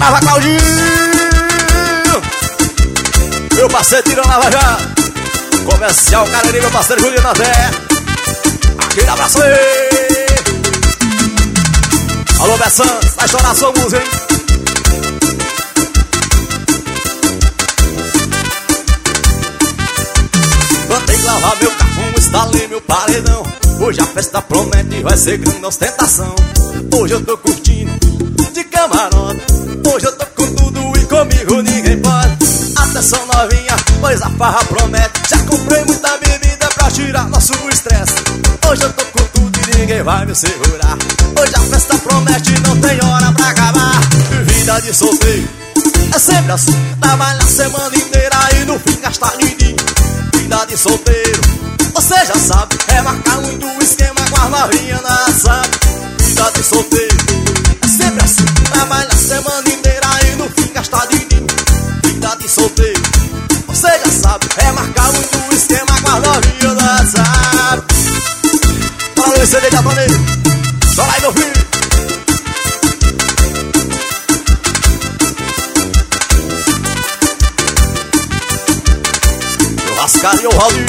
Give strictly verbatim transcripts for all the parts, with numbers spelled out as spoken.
grava, Claudinho. Meu parceiro Tirão Lava Já. Comercial Cariri, meu parceiro Juliano Nazé. Aquele abraço aí. Alô, Bessan, vai estourar sua música, hein? Mandei lavar meu carro, instalei meu paredão. Hoje a festa promete, vai ser grande ostentação. Hoje eu tô curtindo de camarote. Hoje eu tô com tudo e comigo ninguém pode. Atenção novinha, pois a farra promete. Já comprei muita bebida pra tirar nosso estresse. Hoje eu tô com tudo e ninguém vai me segurar. Hoje a festa promete, não tem hora pra acabar. Vida de solteiro é sempre assim. Trabalha a semana inteira e no fim gasta din-din. Vida de solteiro, você já sabe, é marcar muito esquema com as novinhas na WhatsApp. Vida de solteiro é sempre assim. Trabalha a semana inteira e no fim gasta din-din. Vida de solteiro, você já sabe, é marcar muito esquema com as novinhas na WhatsApp. Fala, C D da Toneiro, chora aí, meu filho. Churrascaria e o Raul.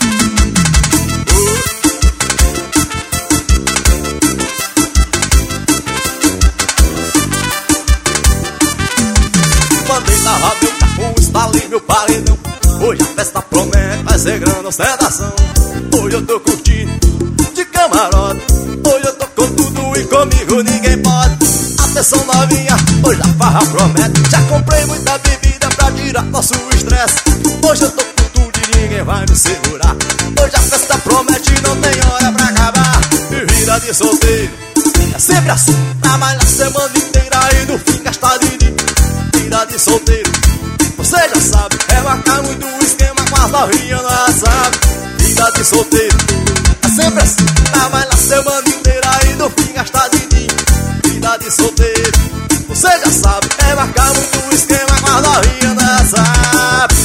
Mandei lavar meu carro, instalei meu paredão. Hoje a festa promete, vai ser grande ostentação. Hoje eu tô curtindo de camarote. Hoje eu tô com tudo e comigo ninguém pode. Atenção novinha, hoje a farra promete. Já comprei muita bebida pra tirar nosso estresse. Hoje eu tô com tudo e ninguém vai me segurar. Hoje a festa promete, não tem hora pra acabar. E vida de solteiro é sempre assim. Trabalha a semana inteira e no fim gasta din-din. Vida de solteiro, você já sabe, é marcar muito esquema com as novinhas no WhatsApp. Vida de solteiro é sempre assim. Trabalha a semana inteira e no fim gasta din-din. Vida de solteiro, você já sabe, é marcar muito esquema com as novinhas no WhatsApp.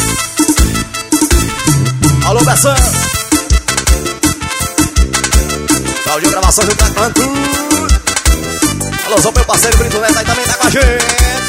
Alô, Bessan. Claudinho, gravação junto com a Cantu. Alô, sou meu parceiro Brito Neto aí também tá com a gente.